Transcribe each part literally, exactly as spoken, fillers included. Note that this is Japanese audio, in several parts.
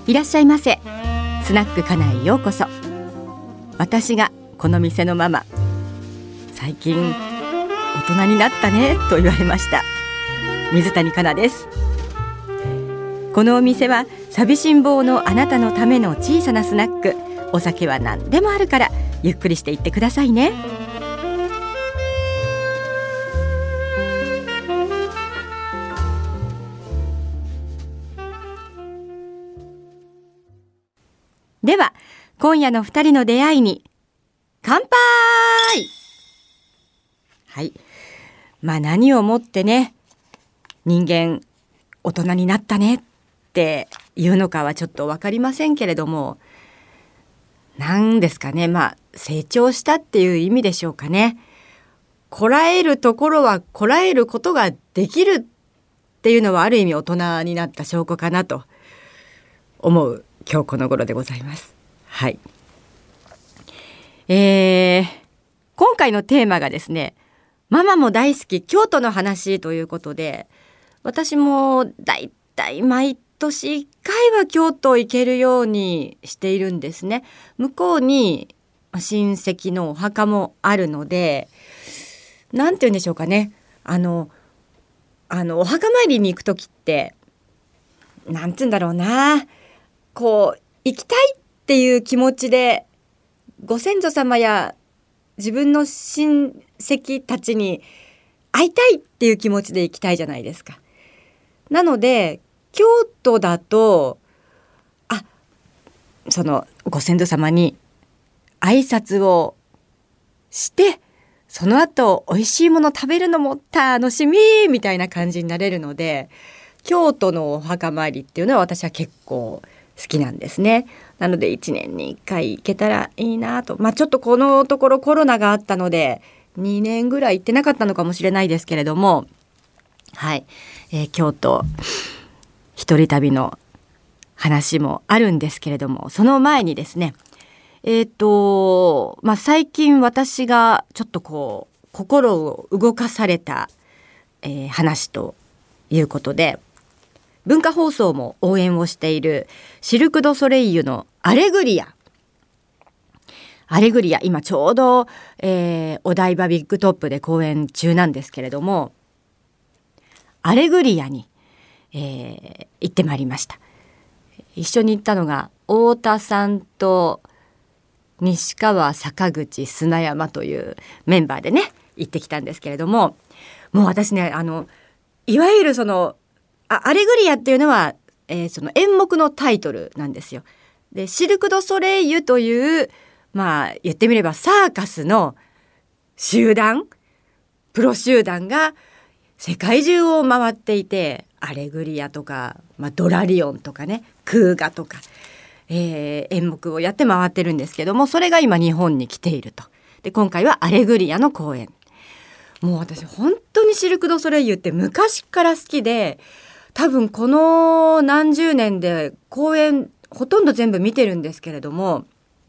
いらっしゃいませ。スナックかなへようこそ。私がこの店のママ、最近大人になったねと言われました、水谷香奈です。このお店は寂しん坊のあなたのための小さなスナック。お酒は何でもあるからゆっくりしていってくださいね。では今夜のふたりの出会いに乾杯。はい、まあ何をもってね、人間大人になったねっていうのかはちょっと分かりませんけれども、なんですかね、まあ成長したっていう意味でしょうかね。こらえるところはこらえることができるっていうのはある意味大人になった証拠かなと思う今日この頃でございます。はい、えー、今回のテーマがですね、ママも大好き京都の話ということで、私もだいたい毎年いっかいは京都行けるようにしているんですね。向こうに親戚のお墓もあるので、なんて言うんでしょうかね、あのあのお墓参りに行く時ってなんて言うんだろうな、こう行きたいっていう気持ちでご先祖様や自分の親戚たちに会いたいっていう気持ちで行きたいじゃないですか。なので京都だとあそのご先祖様に挨拶をしてその後美味しいもの食べるのも楽しみみたいな感じになれるので、京都のお墓参りっていうのは私は結構好きなんですね。なのでいちねんにいっかい行けたらいいなと。まあちょっとこのところコロナがあったのでにねんぐらい行ってなかったのかもしれないですけれども、はい、えー、京都一人旅の話もあるんですけれども、その前にですね、えーとまあ、最近私がちょっとこう心を動かされた、えー、話ということで、文化放送も応援をしているシルク・ドゥ・ソレイユのアレグリアアレグリア今ちょうど、えー、お台場ビッグトップで公演中なんですけれども、アレグリアに、えー、行ってまいりました。一緒に行ったのが太田さんと西川、坂口、砂山というメンバーでね行ってきたんですけれども、もう私ね、あのいわゆるそのあアレグリアっていうのは、えー、その演目のタイトルなんですよ。でシルク・ドゥ・ソレイユというまあ言ってみればサーカスの集団、プロ集団が世界中を回っていて、アレグリアとか、まあ、ドラリオンとかね、クーガとか、えー、演目をやって回ってるんですけども、それが今日本に来ていると。で今回はアレグリアの公演。もう私本当にシルク・ドゥ・ソレイユって昔から好きで、多分この何十年で公演ほとんど全部見てるんですけれども、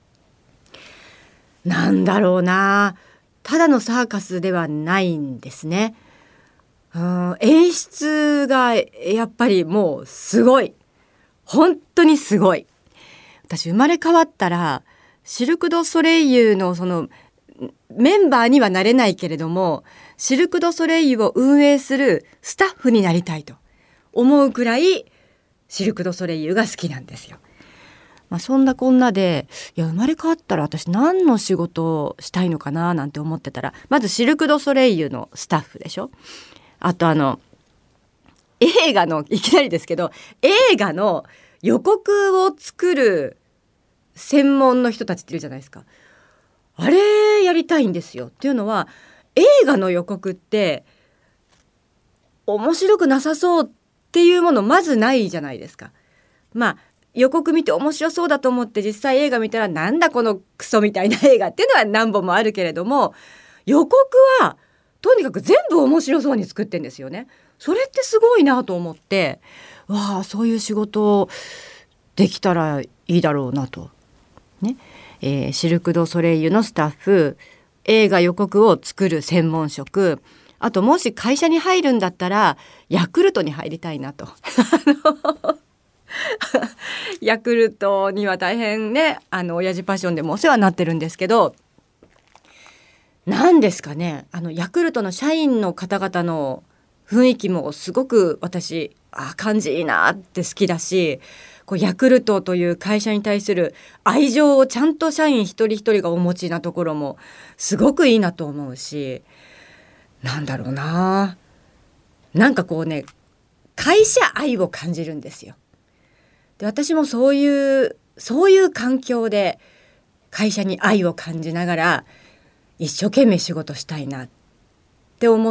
なんだろうな、ただのサーカスではないんですね。うん、演出がやっぱりもうすごい、本当にすごい。私生まれ変わったらシルク・ドゥ・ソレイユのそのメンバーにはなれないけれども、シルク・ドゥ・ソレイユを運営するスタッフになりたいと思うくらいシルク・ドゥ・ソレイユが好きなんですよ。まあ、そんなこんなで、いや生まれ変わったら私何の仕事をしたいのかななんて思ってたら、まずシルク・ドゥ・ソレイユのスタッフでしょ。あとあの映画の、いきなりですけど、映画の予告を作る専門の人たちっているじゃないですか。あれやりたいんですよ。っていうのは、映画の予告って面白くなさそうっていうものまずないじゃないですか。まあ予告見て面白そうだと思って実際映画見たらなんだこのクソみたいな映画っていうのは何本もあるけれども、予告はとにかく全部面白そうに作ってんですよね。それってすごいなと思って、わあそういう仕事できたらいいだろうなと、ねえー、シルク・ドゥ・ソレイユのスタッフ、映画予告を作る専門職、あともし会社に入るんだったらヤクルトに入りたいなとヤクルトには大変ね、あの親父パッションでもお世話になってるんですけど、何ですかね、あのヤクルトの社員の方々の雰囲気もすごく私あ感じいいなって好きだし、こうヤクルトという会社に対する愛情をちゃんと社員一人一人がお持ちなところもすごくいいなと思うし、なんだろうな、なんかこうね、会社愛を感じるんですよ。で、私もそういうそういう環境で会社に愛を感じながら一生懸命仕事したいなって思って、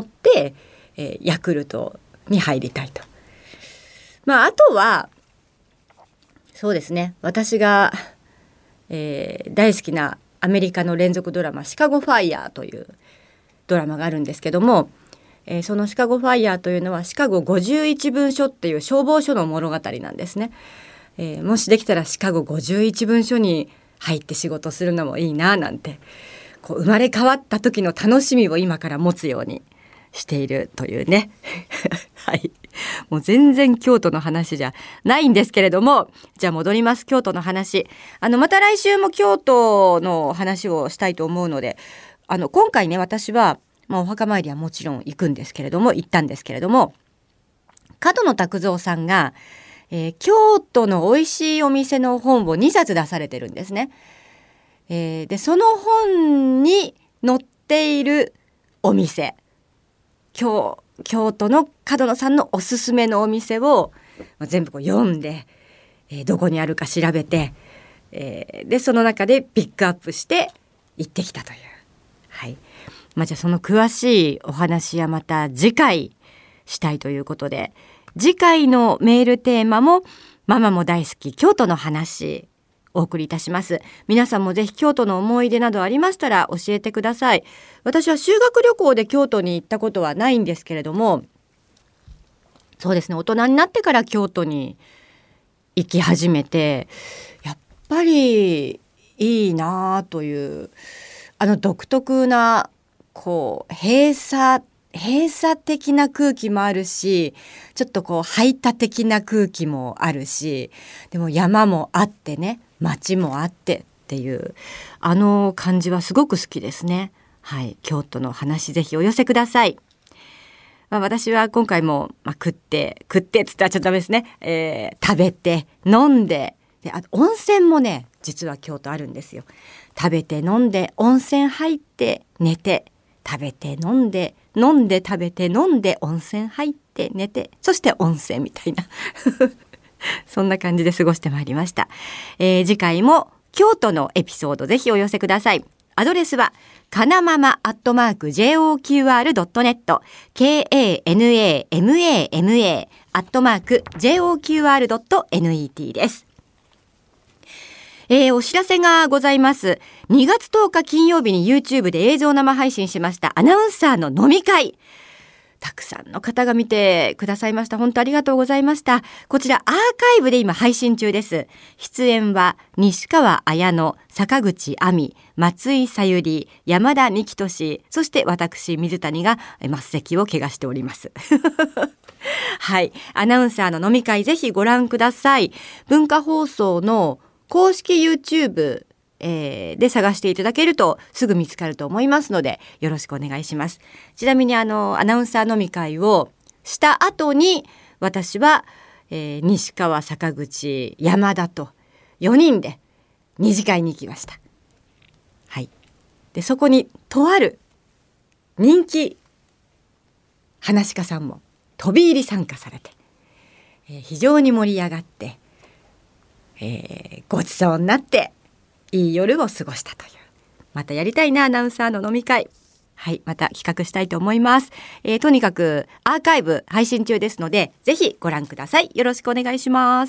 えー、ヤクルトに入りたいと。まああとはそうですね、私が、えー、大好きなアメリカの連続ドラマシカゴファイヤーというドラマがあるんですけども、えー、そのシカゴファイヤーというのはシカゴごじゅういちぶん署っていう消防署の物語なんですね。えー、もしできたらシカゴごじゅういちぶん署に入って仕事するのもいいななんて、こう生まれ変わった時の楽しみを今から持つようにしているというねはい、もう全然京都の話じゃないんですけれども、じゃあ戻ります。京都の話、あのまた来週も京都の話をしたいと思うので、あの今回ね、私は、まあ、お墓参りはもちろん行くんですけれども行ったんですけれども、角野卓造さんが、えー、京都の美味しいお店の本をにさつ出されてるんですね。えー、でその本に載っているお店、京京都の角野さんのおすすめのお店を全部こう読んで、えー、どこにあるか調べて、えー、でその中でピックアップして行ってきたという、はい、まあ、じゃあその詳しいお話はまた次回したいということで、次回のメールテーマもママも大好き京都の話お送りいたします。皆さんもぜひ京都の思い出などありましたら教えてください。私は修学旅行で京都に行ったことはないんですけれども、そうですね、大人になってから京都に行き始めて、やっぱりいいなという、あの独特なこう閉鎖閉鎖的な空気もあるし、ちょっとこう排他的な空気もあるし、でも山もあってね、街もあってっていうあの感じはすごく好きですね。はい、京都の話ぜひお寄せください。まあ、私は今回も、まあ、食って食ってっつったらちょっとダメですね、えー、食べて飲んで、であと温泉もね実は京都あるんですよ。食べて飲んで温泉入って寝て、食べて飲んで飲んで食べて飲んで温泉入って寝て、そして温泉みたいなそんな感じで過ごしてまいりました。えー、次回も京都のエピソードぜひお寄せください。アドレスはかなままアットマーク ジェイオーキューアールドットネット ケーエーエヌエーエムエーエムエー アットマーク ジェイオーキューアールドットネット です。えー、お知らせがございます。にがつとおか金曜日に YouTube で映像生配信しましたアナウンサーの飲み会、たくさんの方が見てくださいました。本当ありがとうございました。こちらアーカイブで今配信中です。出演は西川綾乃、坂口亜美、松井さゆり、山田幹俊、そして私水谷が末席を怪我しておりますはい、アナウンサーの飲み会ぜひご覧ください。文化放送の公式 YouTube、えー、で探していただけるとすぐ見つかると思いますのでよろしくお願いします。ちなみにあのアナウンサー飲み会をした後に私は、えー、西川、坂口、山田とよにんで二次会に行きました。はい、でそこにとある人気話し家さんも飛び入り参加されて、えー、非常に盛り上がって、えー、ごちそうになっていい夜を過ごしたという、またやりたいなアナウンサーの飲み会、はい、また企画したいと思います。えー、とにかくアーカイブ配信中ですのでぜひご覧ください。よろしくお願いします。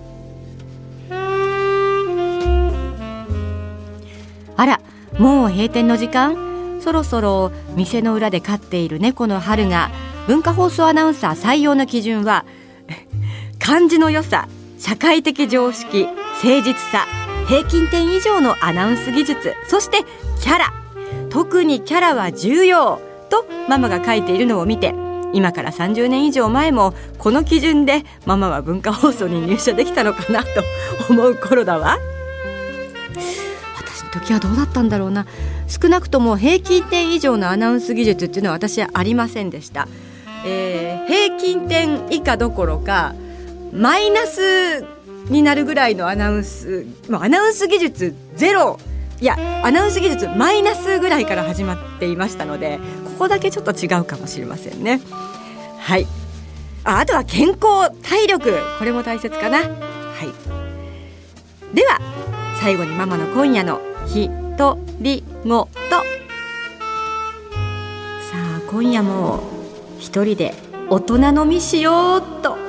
あら、もう閉店の時間。そろそろ店の裏で飼っている猫の春が、文化放送アナウンサー採用の基準は漢字の良さ、社会的常識、誠実さ、平均点以上のアナウンス技術、そしてキャラ、特にキャラは重要とママが書いているのを見て、 今からさんじゅうねん以上前もこの基準でママは文化放送に入社できたのかなと思う頃だわ。私の時はどうだったんだろうな。少なくとも平均点以上のアナウンス技術っていうのは私はありませんでした。えー、平均点以下どころかマイナスになるぐらいのアナウンス、もうアナウンス技術ゼロ、いやアナウンス技術マイナスぐらいから始まっていましたので、ここだけちょっと違うかもしれませんね。はい、あ, あとは健康体力、これも大切かな。はい、では最後にママの今夜のひとりごと。さあ今夜も一人で大人飲みしようっと